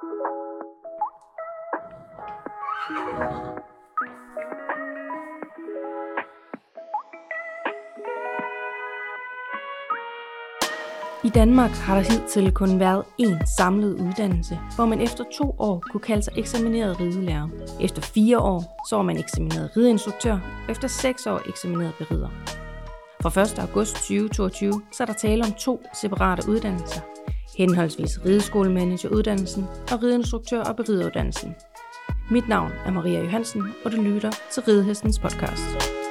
I Danmark har der hidtil kun været én samlet uddannelse, hvor man efter 2 år kunne kalde sig eksamineret ridelærer. Efter 4 år så var man eksamineret rideinstruktør, og efter 6 år eksamineret berider. Fra 1. august 2022 så er der tale om 2 separate uddannelser, henholdsvis rideskolemanegeruddannelsen og rideinstruktør- og berideruddannelsen. Mit navn er Maria Johansen, og du lytter til Ridehestens podcast.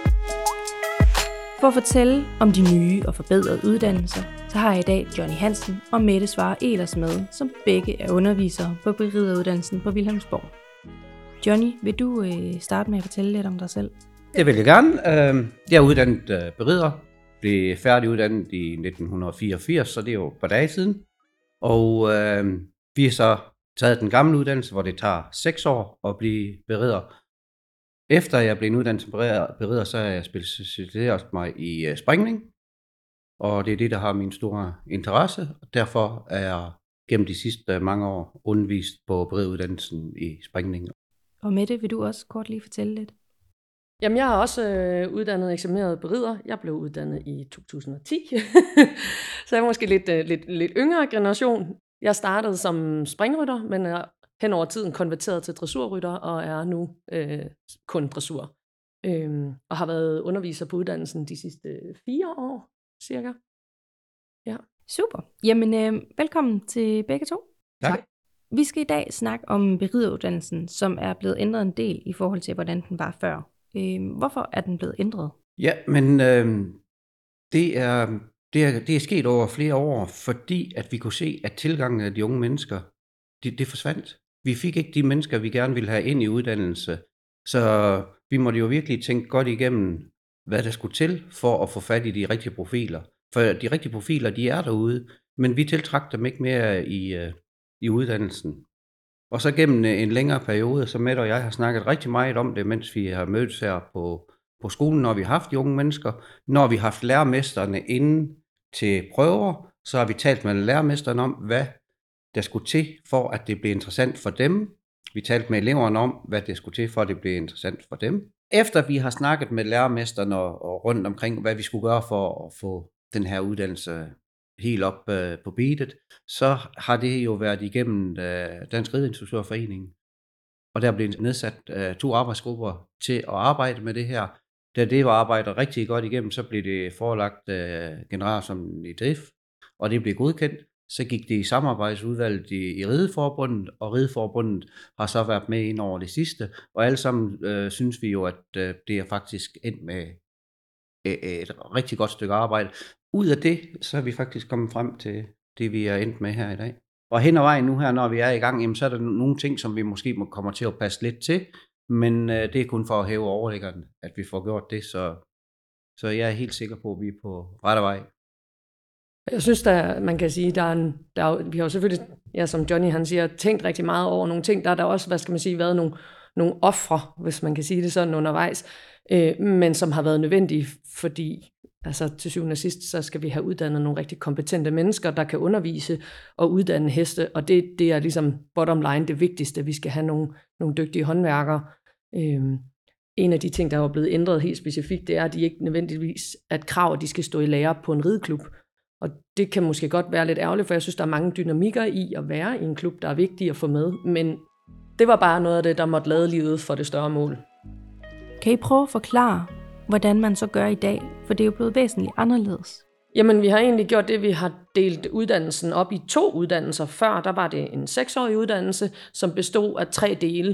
For at fortælle om de nye og forbedrede uddannelser, så har jeg i dag Johnny Hansen og Mette Svare Ehlers med, som begge er undervisere på berideruddannelsen på Vilhelmsborg. Johnny, vil du starte med at fortælle lidt om dig selv? Det vil jeg gerne. Jeg er uddannet berider, blev færdiguddannet i 1984, så det er jo et par dage siden. Og vi har så taget den gamle uddannelse, hvor det tager 6 år at blive berider. Efter jeg blev uddannet som berider, så har jeg specialiseret mig i springning. Og det er det, der har min store interesse. Og derfor er jeg gennem de sidste mange år undervist på berideruddannelsen i springning. Og Mette, vil du også kort lige fortælle lidt? Jamen, jeg er også uddannet eksamineret berider. Jeg blev uddannet i 2010, så jeg er måske lidt yngre generation. Jeg startede som springrytter, men er hen over tiden konverteret til dressurrytter og er nu kun dressur. Og har været underviser på uddannelsen de sidste 4 år, cirka. Ja. Super. Jamen, velkommen til begge to. Tak. Vi skal i dag snakke om berideruddannelsen, som er blevet ændret en del i forhold til, hvordan den var før. Hvorfor er den blevet ændret? Ja, men det er sket over flere år, fordi at vi kunne se, at tilgangen af de unge mennesker, det forsvandt. Vi fik ikke de mennesker, vi gerne ville have ind i uddannelse, så vi måtte jo virkelig tænke godt igennem, hvad der skulle til for at få fat i de rigtige profiler. For de rigtige profiler, de er derude, men vi tiltrak dem ikke mere i uddannelsen. Og så gennem en længere periode, så Mette og jeg har snakket rigtig meget om det, mens vi har mødtes her på skolen, når vi har haft de unge mennesker. Når vi har haft lærermesterne inde til prøver, så har vi talt med lærermesterne om, hvad der skulle til for, at det blev interessant for dem. Vi talte med eleverne om, hvad det skulle til for, at det blev interessant for dem. Efter vi har snakket med lærermesterne og rundt omkring, hvad vi skulle gøre for at få den her uddannelse helt op på beatet, så har det jo været igennem Dansk Rideinstruktørforening. Og der blev nedsat 2 arbejdsgrupper til at arbejde med det her. Da det var arbejdet rigtig godt igennem, så blev det forelagt generelt som i drift, og det blev godkendt. Så gik det i samarbejdsudvalget i Rideforbundet, og Rideforbundet har så været med ind over det sidste. Og alle sammen synes vi jo, at det er faktisk endt med et rigtig godt stykke arbejde. Ud af det, så er vi faktisk kommet frem til det, vi er endt med her i dag. Og hen ad vejen nu her, når vi er i gang, jamen, så er der nogle ting, som vi måske kommer til at passe lidt til, men det er kun for at hæve overliggeren, at vi får gjort det, så jeg er helt sikker på, at vi er på rette vej. Jeg synes, man kan sige, vi har jo selvfølgelig, ja, som Johnny han siger, tænkt rigtig meget over nogle ting. Der også, hvad skal man sige, været nogle ofre, hvis man kan sige det sådan undervejs, men som har været nødvendige, fordi altså til syvende og sidst, så skal vi have uddannet nogle rigtig kompetente mennesker, der kan undervise og uddanne heste, og det er ligesom bottom line det vigtigste. Vi skal have nogle dygtige håndværkere. En af de ting, der er blevet ændret helt specifikt, det er, at de ikke nødvendigvis at krav, at de skal stå i lære på en rideklub. Og det kan måske godt være lidt ærgerligt, for jeg synes, der er mange dynamikker i at være i en klub, der er vigtige at få med. Men det var bare noget af det, der måtte lade livet for det større mål. Kan I prøve at forklare, hvordan man så gør i dag? For det er jo blevet væsentligt anderledes. Jamen, vi har egentlig gjort det, vi har delt uddannelsen op i 2 uddannelser. Før, der var det en 6-årig uddannelse, som bestod af 3 dele.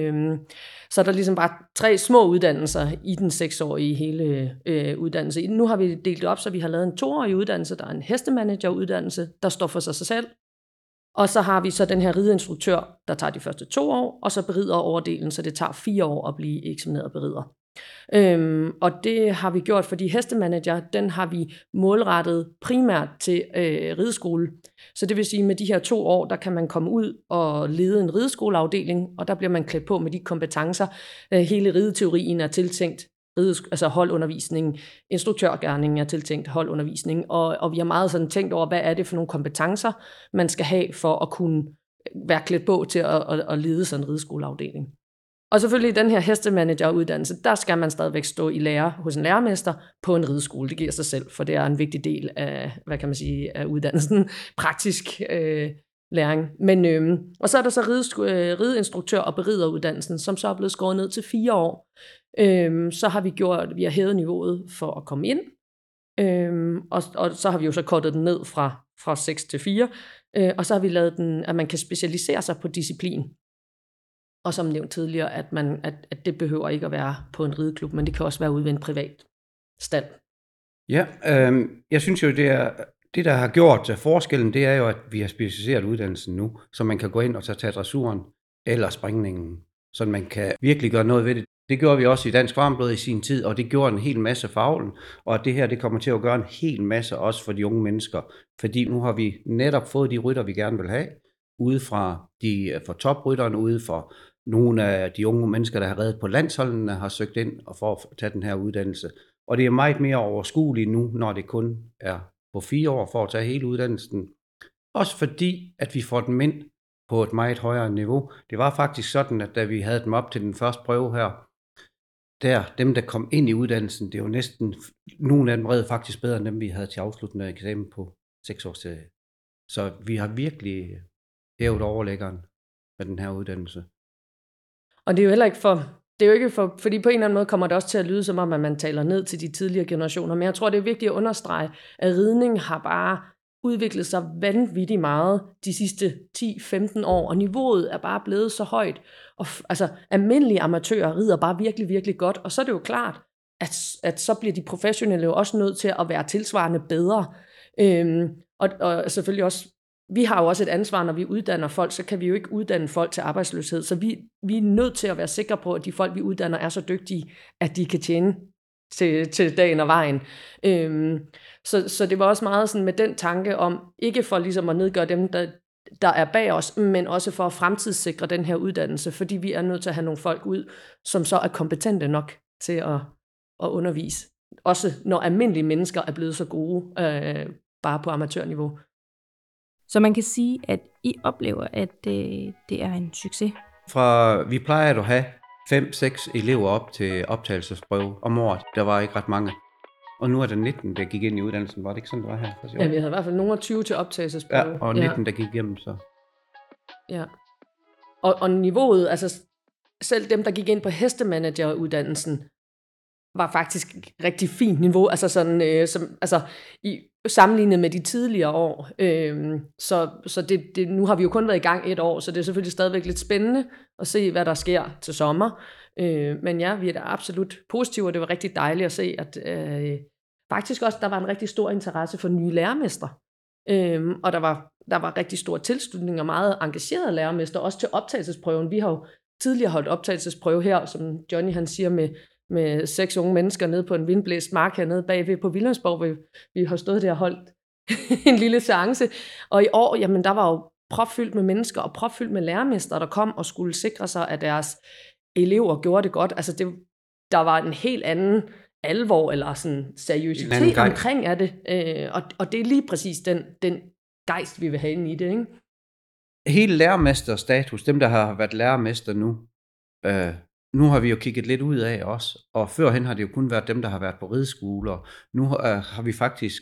Så der ligesom bare 3 små uddannelser i den 6-årige hele uddannelse. Nu har vi delt det op, så vi har lavet en 2-årig uddannelse, der er en hestemanageruddannelse, der står for sig selv. Og så har vi så den her rideinstruktør, der tager de første 2 år, og så berideroverdelen, så det tager 4 år at blive eksamineret berider. Og det har vi gjort, fordi hestemanager, den har vi målrettet primært til rideskole. Så det vil sige, med de her 2 år, der kan man komme ud og lede en rideskoleafdeling, og der bliver man klædt på med de kompetencer. Hele rideteorien er tiltænkt altså holdundervisning, instruktørgerningen er tiltænkt holdundervisning, og vi har meget sådan tænkt over, hvad er det for nogle kompetencer, man skal have for at kunne være klædt på til at lede sådan en rideskoleafdeling. Og selvfølgelig i den her hestemanageruddannelse, der skal man stadigvæk stå i lære hos en lærermester på en rideskole. Det giver sig selv, for det er en vigtig del af, hvad kan man sige, af uddannelsen, praktisk læring. Men, og så er der så rideinstruktør og berideruddannelsen, som så er blevet skåret ned til 4 år. Så har vi har hævet niveauet for at komme ind, og så har vi jo så kortet den ned fra 6 til 4, og så har vi lavet den, at man kan specialisere sig på disciplin. Og som nævnt tidligere, at det behøver ikke at være på en rideklub, men det kan også være ude ved en privat stald. Ja, jeg synes jo, det der har gjort forskellen, det er jo, at vi har specialiseret uddannelsen nu, så man kan gå ind og tage dressuren eller springningen, så man kan virkelig gøre noget ved det. Det gjorde vi også i Dansk Varmblod i sin tid, og det gjorde en hel masse for avlen, og det her, det kommer til at gøre en hel masse også for de unge mennesker, fordi nu har vi netop fået de rytter, vi gerne vil have, ude fra toprytterne, ude fra nogle af de unge mennesker, der har reddet på landsholdene, har søgt ind og for at tage den her uddannelse. Og det er meget mere overskueligt nu, når det kun er på 4 år for at tage hele uddannelsen. Også fordi, at vi får dem ind på et meget højere niveau. Det var faktisk sådan, at da vi havde dem op til den første prøve her, dem der kom ind i uddannelsen, det var næsten, nogle af dem redde faktisk bedre, end dem vi havde til afsluttende eksamen på 6 års tid. Så vi har virkelig hævet overlæggeren med den her uddannelse. Og det er jo heller ikke fordi på en eller anden måde kommer det også til at lyde som om, at man taler ned til de tidligere generationer, men jeg tror, det er vigtigt at understrege, at ridning har bare udviklet sig vanvittigt meget de sidste 10-15 år, og niveauet er bare blevet så højt. Og altså, almindelige amatører rider bare virkelig, virkelig godt, og så er det jo klart, at så bliver de professionelle jo også nødt til at være tilsvarende bedre. Og selvfølgelig også, vi har jo også et ansvar, når vi uddanner folk, så kan vi jo ikke uddanne folk til arbejdsløshed, så vi er nødt til at være sikre på, at de folk, vi uddanner, er så dygtige, at de kan tjene til dagen og vejen. Så det var også meget sådan med den tanke om, ikke for ligesom at nedgøre dem, der er bag os, men også for at fremtidssikre den her uddannelse, fordi vi er nødt til at have nogle folk ud, som så er kompetente nok til at undervise. Også når almindelige mennesker er blevet så gode, bare på amatørniveau. Så man kan sige, at I oplever, at det er en succes. Vi plejer at have 5-6 elever op til optagelsesprøve om året. Der var ikke ret mange. Og nu er der 19, der gik ind i uddannelsen. Var det ikke sådan, det var her? Ja, vi havde i hvert fald nogle 20 til optagelsesprøve. Ja, og 19, der gik igennem så. Ja. Og niveauet, altså selv dem, der gik ind på hestemanageruddannelsen, var faktisk rigtig fint niveau, altså sådan, sammenlignet med de tidligere år. Så det, nu har vi jo kun været i gang 1 år, så det er selvfølgelig stadigvæk lidt spændende at se, hvad der sker til sommer. Men ja, vi er da absolut positive, og det var rigtig dejligt at se, at faktisk også, der var en rigtig stor interesse for nye lærermestre. Og der var rigtig stor tilslutning og meget engagerede lærermestre, også til optagelsesprøven. Vi har jo tidligere holdt optagelsesprøve her, som Johnny han siger, med 6 unge mennesker nede på en vindblæst mark hernede bagved på Vilhelmsborg. Vi har stået der og holdt en lille seance. Og i år, jamen der var jo propfyldt med mennesker og propfyldt med lærermestre, der kom og skulle sikre sig, at deres elever gjorde det godt. Altså der var en helt anden alvor eller sådan seriøsitet omkring af det. Og det er lige præcis den gejst, vi vil have inde i det, ikke? Hele lærermesterstatus, dem der har været lærermester nu har vi jo kigget lidt ud af os, og førhen har det jo kun været dem, der har været på rideskoler. Nu har vi faktisk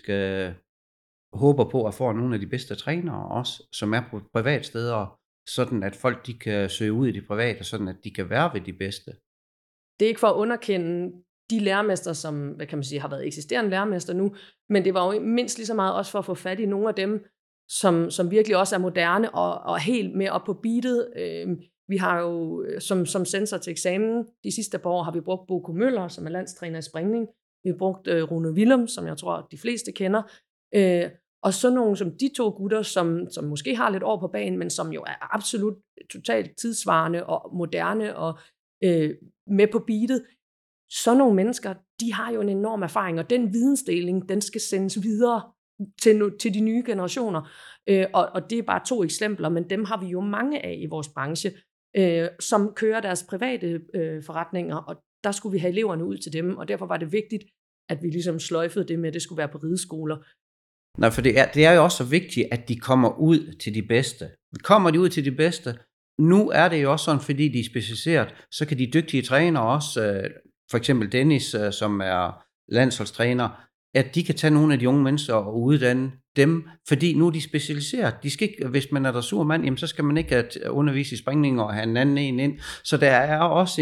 håber på at få nogle af de bedste trænere også, som er på privatsteder, sådan at folk de kan søge ud i det private, sådan at de kan være ved de bedste. Det er ikke for at underkende de lærermester, som hvad kan man sige, har været eksisterende lærermester nu, men det var jo mindst lige så meget også for at få fat i nogle af dem, som virkelig også er moderne og helt med op på beatet. Vi har jo som sensor til eksamen de sidste par år har vi brugt Boko Møller, som er landstræner i springning. Vi har brugt Rune Willum, som jeg tror de fleste kender. Og så nogle som de 2 gutter, som måske har lidt år på banen, men som jo er absolut totalt tidsvarende og moderne og med på beatet. Så nogle mennesker, de har jo en enorm erfaring, og den vidensdeling, den skal sendes videre til de nye generationer. Og det er bare 2 eksempler, men dem har vi jo mange af i vores branche, som kører deres private forretninger, og der skulle vi have eleverne ud til dem, og derfor var det vigtigt, at vi ligesom sløjfede det med, at det skulle være på rideskoler. Nej, for det er jo også så vigtigt, at de kommer ud til de bedste. Kommer de ud til de bedste, nu er det jo også sådan, fordi de er specialiseret, så kan de dygtige trænere også, for eksempel Dennis, som er landsholdstræner, at de kan tage nogle af de unge mennesker og uddanne dem, fordi nu er de specialiseret. De skal ikke, hvis man er dressurmand, jamen så skal man ikke undervise i springning og have en anden en ind. Så der er også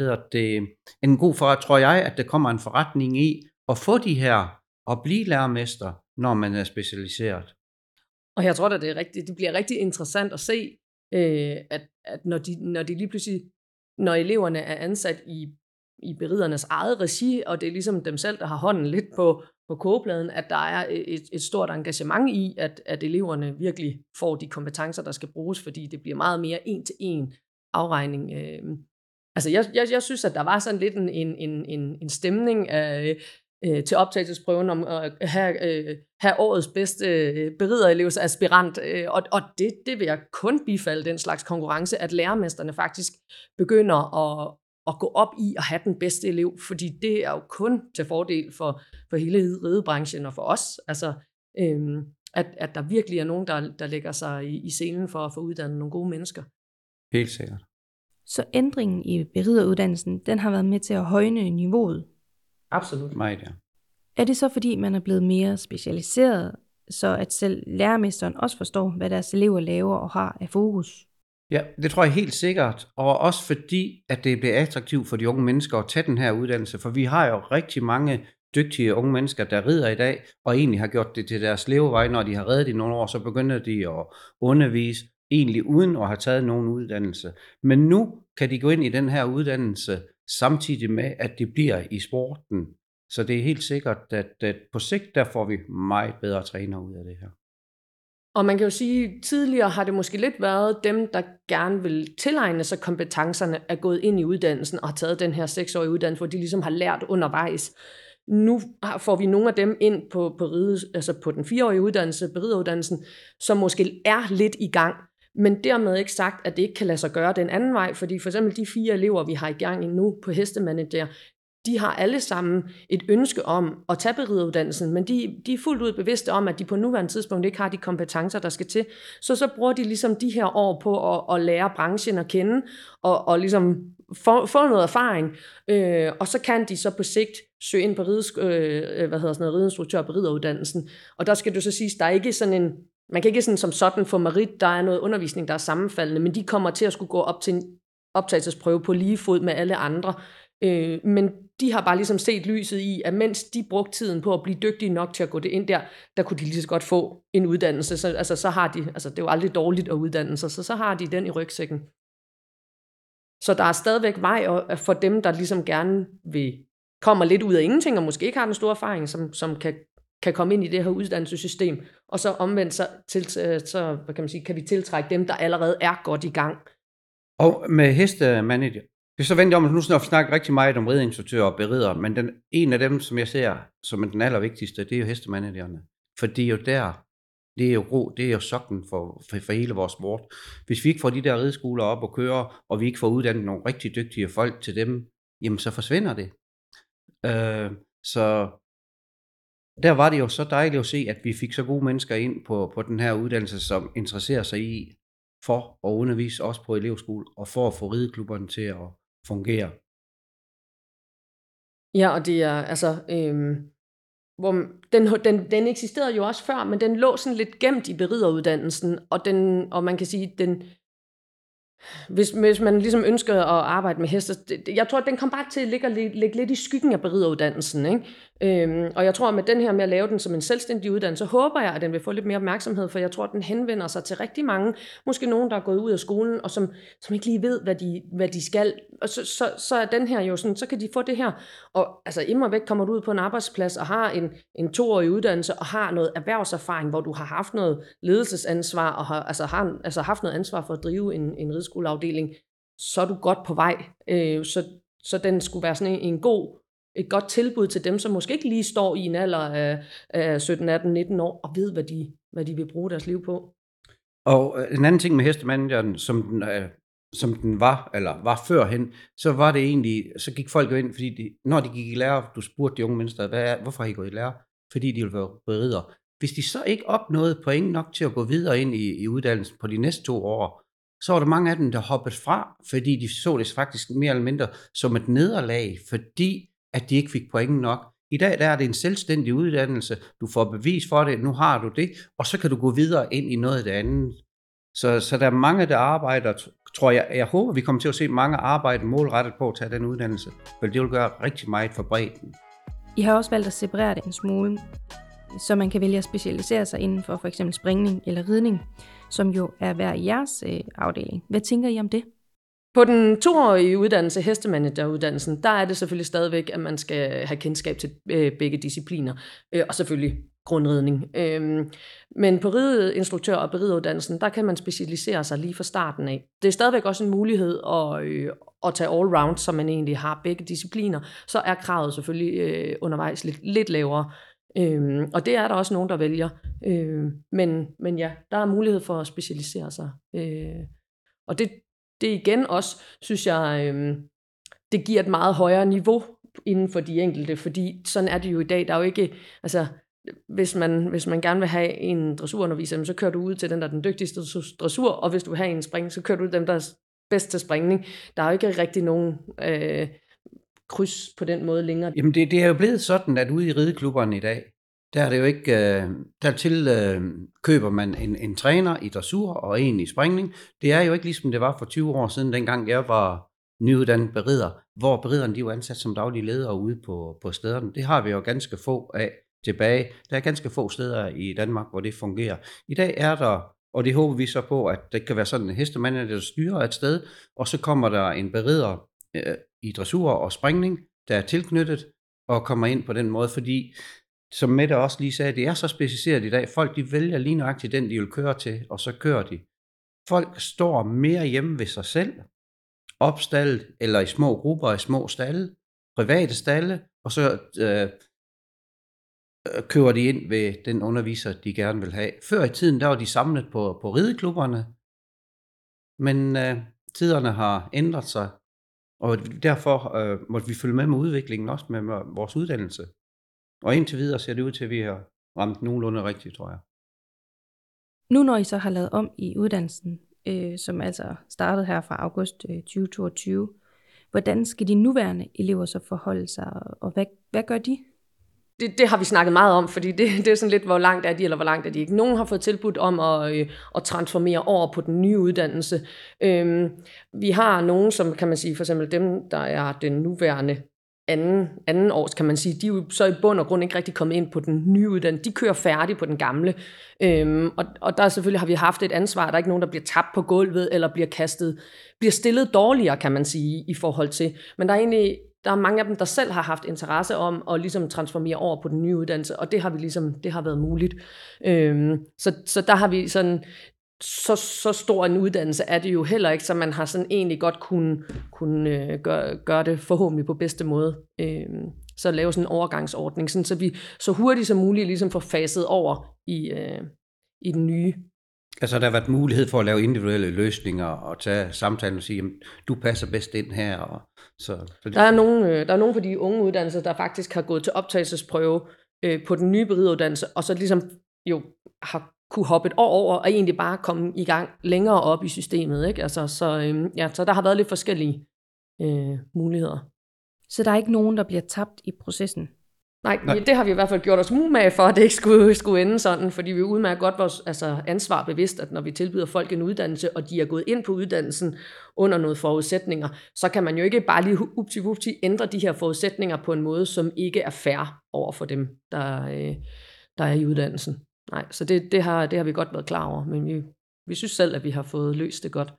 en god forretning, tror jeg, at der kommer en forretning i at få de her og blive lærermester, når man er specialiseret. Og jeg tror da, det bliver rigtig interessant at se, at når de lige pludselig, når eleverne er ansat i beridernes eget regi, og det er ligesom dem selv, der har hånden lidt på kogepladen, at der er et stort engagement i, at eleverne virkelig får de kompetencer, der skal bruges, fordi det bliver meget mere en-til-en afregning. Altså jeg synes, at der var sådan lidt en stemning til optagelsesprøven om at have årets bedste beriderelevsaspirant, og det vil jeg kun bifalde, den slags konkurrence, at lærermesterne faktisk begynder at gå op i at have den bedste elev, fordi det er jo kun til fordel for hele ridebranchen og for os, altså at der virkelig er nogen, der lægger sig i scenen for at få uddannet nogle gode mennesker. Helt sikkert. Så ændringen i berideruddannelsen, den har været med til at højne niveauet? Absolut. Meget, ja. Er det så fordi, man er blevet mere specialiseret, så at selv lærermesteren også forstår, hvad deres elever laver og har af fokus? Ja, det tror jeg helt sikkert, og også fordi, at det bliver attraktivt for de unge mennesker at tage den her uddannelse, for vi har jo rigtig mange dygtige unge mennesker, der rider i dag, og egentlig har gjort det til deres levevej, når de har reddet i nogle år, så begynder de at undervise, egentlig uden at have taget nogen uddannelse. Men nu kan de gå ind i den her uddannelse, samtidig med, at de bliver i sporten. Så det er helt sikkert, at på sigt, der får vi meget bedre trænere ud af det her. Og man kan jo sige, at tidligere har det måske lidt været dem, der gerne vil tilegne sig kompetencerne, er gået ind i uddannelsen og har taget den her 6-årige uddannelse, hvor de ligesom har lært undervejs. Nu får vi nogle af dem ind på den 4-årige uddannelse, berideruddannelsen, som måske er lidt i gang. Men dermed ikke sagt, at det ikke kan lade sig gøre den anden vej, fordi for eksempel de 4 elever, vi har i gang nu på hestemanager, de har alle sammen et ønske om at tage berideruddannelsen, men de er fuldt ud bevidste om, at de på nuværende tidspunkt ikke har de kompetencer, der skal til. Så bruger de ligesom de her år på at lære branchen at kende, og ligesom få noget erfaring, og så kan de så på sigt søge ind på rideinstruktør og berideruddannelsen. Og der skal du så sige, der er ikke sådan en, man kan ikke som sådan få merit, der er noget undervisning, der er sammenfaldende, men de kommer til at skulle gå op til en optagelsesprøve på lige fod med alle andre. Men de har bare ligesom set lyset i, at mens de brugte tiden på at blive dygtige nok til at gå det ind der kunne de lige så godt få en uddannelse. Så har de, det er jo aldrig dårligt at uddanne sig, så har de den i rygsækken. Så der er stadigvæk vej for dem, der ligesom gerne kommer lidt ud af ingenting, og måske ikke har den store erfaring, som kan komme ind i det her uddannelsessystem, og så omvendt så hvad kan man sige, kan vi tiltrække dem, der allerede er godt i gang. Og med hestemanager, det er så vendt om, at nu snakker rigtig meget om rideinstruktører og berider, men en af dem, som jeg ser som den allervigtigste, det er jo hestemanagerne. For det er jo det er jo sokken for hele vores sport. Hvis vi ikke får de der rideskoler op og køre, og vi ikke får uddannet nogle rigtig dygtige folk til dem, jamen så forsvinder det. Så der var det jo så dejligt at se, at vi fik så gode mennesker ind på den her uddannelse, som interesserer sig i for at undervise også på elevskole, og for at få rideklubberne til at fungere. Ja, og det er hvor den eksisterede jo også før, men den lå sådan lidt gemt i berideruddannelsen, og man kan sige, hvis man ligesom ønsker at arbejde med heste, jeg tror, at den kom bare til at ligge lidt i skyggen af berideruddannelsen, ikke? Og jeg tror, at med den her med at lave den som en selvstændig uddannelse, så håber jeg, at den vil få lidt mere opmærksomhed, for jeg tror, at den henvender sig til rigtig mange, måske nogen, der er gået ud af skolen, og som ikke lige ved, hvad de skal, og så er den her jo sådan, så kan de få det her, og altså immer væk kommer du ud på en arbejdsplads, og har en 2-årig uddannelse, og har noget erhvervserfaring, hvor du har haft noget ledelsesansvar, og har haft noget ansvar for at drive en rideskoleafdeling, så er du godt på vej. Så den skulle være sådan et godt tilbud til dem, som måske ikke lige står i en alder af 17, 18, 19 år, og ved, hvad de vil bruge deres liv på. Og en anden ting med hestemanageren, som den var førhen, så var det egentlig, så gik folk jo ind, fordi når de gik i lære, du spurgte de unge mennesker, hvorfor har I gået i lære? Fordi de ville være berider. Hvis de så ikke opnåede point nok til at gå videre ind i uddannelsen på de næste 2 år, så var der mange af dem, der hoppede fra, fordi de så det faktisk mere eller mindre som et nederlag, fordi at de ikke fik point nok. I dag der er det en selvstændig uddannelse, du får bevis for det, nu har du det, og så kan du gå videre ind i noget af det andet. Så der er mange, der arbejder, tror jeg håber, vi kommer til at se mange arbejde målrettet på at tage den uddannelse, for det vil gøre rigtig meget for bredden. I har også valgt at separere det en smule, så man kan vælge at specialisere sig inden for f.eks. springning eller ridning, som jo er hver i jeres afdeling. Hvad tænker I om det? På den 2-årige uddannelse, hestemanageruddannelsen, der er det selvfølgelig stadigvæk, at man skal have kendskab til begge discipliner, og selvfølgelig grundridning. Men på rideinstruktør- og berideruddannelsen, der kan man specialisere sig lige fra starten af. Det er stadigvæk også en mulighed at tage all-round, så man egentlig har begge discipliner. Så er kravet selvfølgelig undervejs lidt lavere. Og det er der også nogen, der vælger. Men ja, der er mulighed for at specialisere sig. Og det igen også, synes jeg, det giver et meget højere niveau inden for de enkelte, fordi sådan er det jo i dag. Der er jo ikke, altså, hvis man gerne vil have en dressurunderviser, så kører du ud til den, der er den dygtigste dressur, og hvis du vil have en springning, så kører du ud dem, der er bedst til springning. Der er jo ikke rigtig nogen kryds på den måde længere. Jamen det er jo blevet sådan, at ude i rideklubberne i dag, der er det jo ikke, dertil køber man en træner i dressur og en i springning. Det er jo ikke ligesom det var for 20 år siden, dengang jeg var nyuddannet berider, hvor beriderne de var ansat som daglige ledere ude på stederne. Det har vi jo ganske få af tilbage. Der er ganske få steder i Danmark, hvor det fungerer. I dag er der, og det håber vi så på, at det kan være sådan en hestemand, der styrer et sted, og så kommer der en berider i dressur og springning, der er tilknyttet og kommer ind på den måde, fordi som Mette også lige sagde, det er så specialiseret i dag. Folk de vælger lige nøjagtigt den, de vil køre til, og så kører de. Folk står mere hjemme ved sig selv, opstallet eller i små grupper, i små stalle, private stalle, og så kører de ind ved den underviser, de gerne vil have. Før i tiden, der var de samlet på rideklubberne, men tiderne har ændret sig, og derfor måtte vi følge med udviklingen, også med vores uddannelse. Og indtil videre ser det ud til, at vi har ramt nogenlunde rigtigt, tror jeg. Nu når I så har lavet om i uddannelsen, som altså startede her fra august 2022, hvordan skal de nuværende elever så forholde sig, og hvad gør de? Det har vi snakket meget om, fordi det er sådan lidt, hvor langt er de, eller hvor langt er de ikke. Nogen har fået tilbudt om at transformere over på den nye uddannelse. Vi har nogen, som kan man sige, for eksempel dem, der er den nuværende anden års, kan man sige, de er jo så i bund og grund ikke rigtig kommet ind på den nye uddannelse. De kører færdig på den gamle. Og der selvfølgelig har vi haft et ansvar. Der er ikke nogen, der bliver tabt på gulvet, eller bliver stillet dårligere, kan man sige, i forhold til. Men der er mange af dem, der selv har haft interesse om at ligesom transformere over på den nye uddannelse, og det har været muligt. Så der har vi sådan, så stor en uddannelse er det jo heller ikke, så man har sådan egentlig godt kunne gøre det forhåbentlig på bedste måde. Så lave sådan en overgangsordning, sådan, så vi så hurtigt som muligt ligesom får faset over i den nye. Altså der har været mulighed for at lave individuelle løsninger og tage samtalen og sige, jamen, du passer bedst ind her. Og der er nogen på de unge uddannelser, der faktisk har gået til optagelsesprøve på den nye berideruddannelse, og så ligesom jo har kunne hoppe et år over og egentlig bare komme i gang længere op i systemet, ikke? Altså, så der har været lidt forskellige muligheder. Så der er ikke nogen, der bliver tabt i processen? Nej, det har vi i hvert fald gjort os umage for, at det ikke skulle ende sådan, fordi vi udmærker godt vores ansvar bevidst, at når vi tilbyder folk en uddannelse, og de er gået ind på uddannelsen under nogle forudsætninger, så kan man jo ikke bare lige upti ændre de her forudsætninger på en måde, som ikke er fair over for dem, der er i uddannelsen. Nej, så det har vi godt været klar over, men vi synes selv, at vi har fået løst det godt.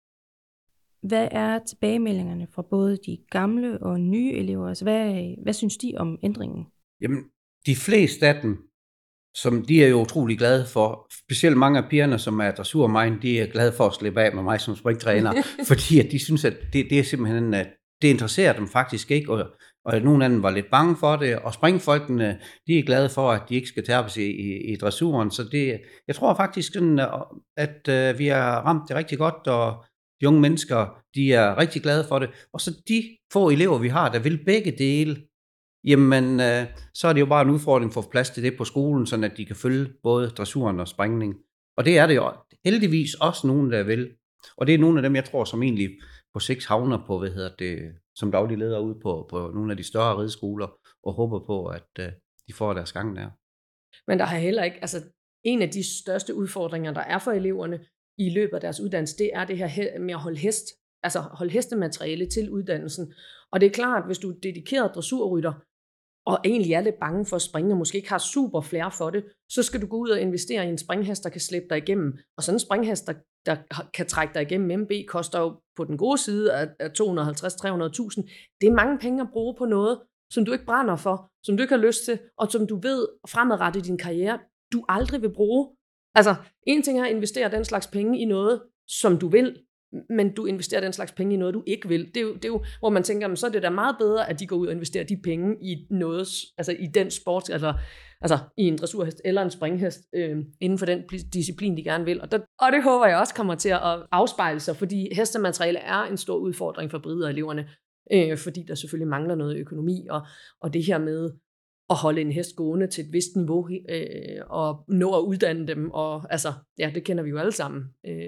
Hvad er tilbagemeldingerne fra både de gamle og nye elever? Altså, hvad synes de om ændringen? Jamen, de fleste af dem, de er jo utrolig glade for, specielt mange af pigerne, som er dressurmind, de er glade for at slippe af med mig som springtræner, fordi at de synes, at det er simpelthen, at det interesserer dem faktisk ikke, og nogle af dem var lidt bange for det, og springfolkene, de er glade for, at de ikke skal tærpes i dressuren, så jeg tror faktisk, sådan, at vi har ramt det rigtig godt, og de unge mennesker, de er rigtig glade for det, og så de få elever, vi har, der vil begge dele, jamen så er det jo bare en udfordring for at få plads til det på skolen, sådan at de kan følge både dressuren og springning. Og det er det jo heldigvis også nogen, der vil. Og det er nogle af dem, jeg tror, som egentlig på sigt havner på, som daglig leder ud på nogle af de større rideskoler, og håber på, at de får deres gang der. Men der har heller ikke, altså en af de største udfordringer, der er for eleverne i løbet af deres uddannelse, det er det her med at holde hestemateriale til uddannelsen. Og det er klart, hvis du er dedikeret dressurrytter, og egentlig er lidt bange for at springe, og måske ikke har super flere for det, så skal du gå ud og investere i en springhest, der kan slæbe dig igennem. Og sådan en springhest, der kan trække dig igennem MB, koster jo på den gode side af 250-300.000. Det er mange penge at bruge på noget, som du ikke brænder for, som du ikke har lyst til, og som du ved fremadrettet i din karriere, du aldrig vil bruge. Altså, en ting er at investere den slags penge i noget, som du vil, men du investerer den slags penge i noget, du ikke vil. Det er jo hvor man tænker, så er det da meget bedre, at de går ud og investerer de penge i noget, altså i den sport, altså i en dressurhest eller en springhest, inden for den disciplin, de gerne vil. Og det håber jeg også kommer til at afspejle sig, fordi hestemateriale er en stor udfordring for eleverne, fordi der selvfølgelig mangler noget økonomi, og det her med at holde en hest gående til et vist niveau, og nå at uddanne dem, og altså, ja, det kender vi jo alle sammen.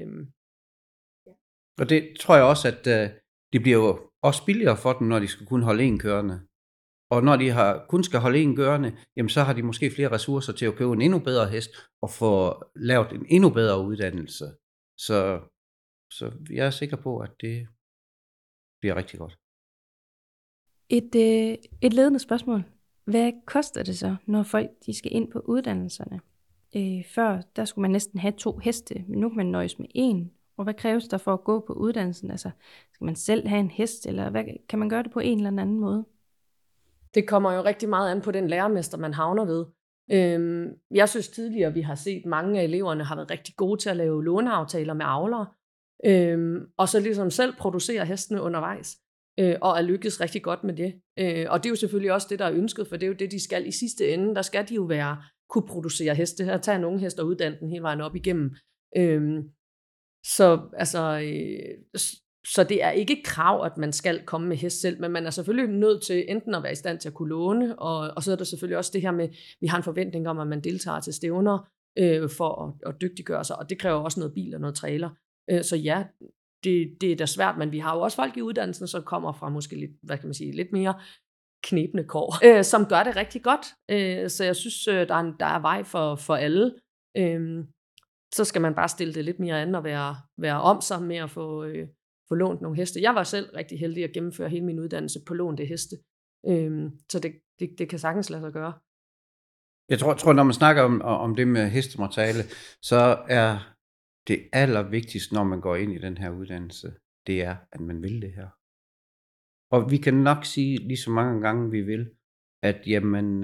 Og det tror jeg også, at det bliver jo også billigere for dem, når de skal kun holde en kørende. Og når de kun skal holde en kørende, jamen så har de måske flere ressourcer til at købe en endnu bedre hest, og få lavet en endnu bedre uddannelse. Så jeg er sikker på, at det bliver rigtig godt. Et ledende spørgsmål. Hvad koster det så, når folk de skal ind på uddannelserne? Før der skulle man næsten have 2 heste, men nu kan man nøjes med 1. Og hvad kræves der for at gå på uddannelsen? Altså, skal man selv have en hest, eller kan man gøre det på en eller anden måde? Det kommer jo rigtig meget an på den lærermester, man havner ved. Jeg synes tidligere, vi har set, mange af eleverne har været rigtig gode til at lave låneaftaler med avlere, og så ligesom selv producere hestene undervejs, og er lykkes rigtig godt med det. Og det er jo selvfølgelig også det, der er ønsket, for det er jo det, de skal i sidste ende. Der skal de jo kunne producere heste her, tage en unge hest og uddanne den hele vejen op igennem. Så det er ikke krav, at man skal komme med hest selv, men man er selvfølgelig nødt til enten at være i stand til at kunne låne, og så er der selvfølgelig også det her med, vi har en forventning om, at man deltager til stævner for at dygtiggøre sig, og det kræver også noget bil og noget trailer. Så ja, det er da svært, men vi har jo også folk i uddannelsen, som kommer fra måske lidt mere knebne kår, som gør det rigtig godt. Så jeg synes, der er vej for alle. Så skal man bare stille det lidt mere an og være om sig med at få lånt nogle heste. Jeg var selv rigtig heldig at gennemføre hele min uddannelse på lånte heste. Så det kan sagtens lade sig gøre. Jeg tror, når man snakker om det med hestemateriale, så er det allervigtigste, når man går ind i den her uddannelse, det er, at man vil det her. Og vi kan nok sige lige så mange gange, vi vil, at jamen,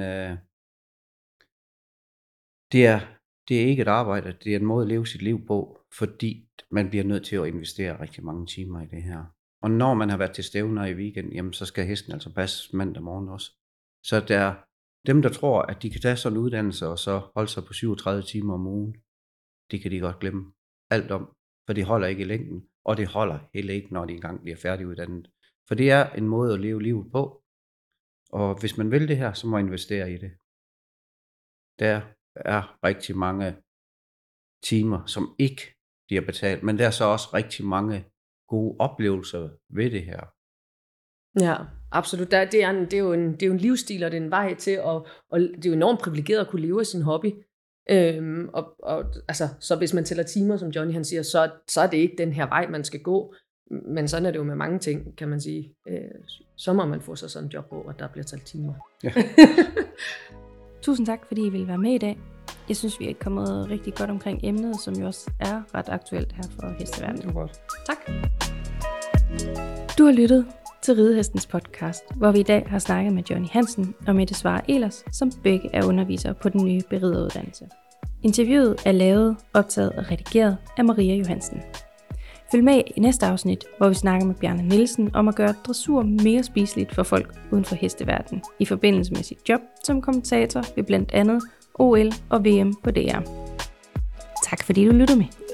det er ikke et arbejde, det er en måde at leve sit liv på, fordi man bliver nødt til at investere rigtig mange timer i det her. Og når man har været til stævner i weekend, jamen så skal hesten altså passe mandag morgen også. Så der er dem, der tror, at de kan tage sådan en uddannelse og så holde sig på 37 timer om ugen, det kan de godt glemme alt om, for det holder ikke i længden, og det holder heller ikke, når de engang bliver færdiguddannet. For det er en måde at leve livet på, og hvis man vil det her, så må man investere i det. Der er rigtig mange timer, som ikke bliver betalt, men der er så også rigtig mange gode oplevelser ved det her. Ja, absolut. Det er jo en livsstil, og det er en vej til, og det er jo enormt privilegeret at kunne leve af sin hobby. Altså, så hvis man tæller timer, som Johnny han siger, så er det ikke den her vej, man skal gå. Men sådan er det jo med mange ting, kan man sige. Så må man få sig sådan en job på, at der bliver talt timer. Ja. Tusind tak, fordi I ville være med i dag. Jeg synes, vi er kommet rigtig godt omkring emnet, som jo også er ret aktuelt her for hesteverdenen. Det var godt. Tak. Du har lyttet til Ridehestens podcast, hvor vi i dag har snakket med Johnny Hansen og Mette Svare Ehlers, som begge er undervisere på den nye berideruddannelse. Interviewet er lavet, optaget og redigeret af Maria Johansen. Følg med i næste afsnit, hvor vi snakker med Bjarne Nielsen om at gøre dressur mere spiseligt for folk uden for hesteverdenen i forbindelse med sit job som kommentator ved blandt andet OL og VM på DR. Tak fordi du lyttede med.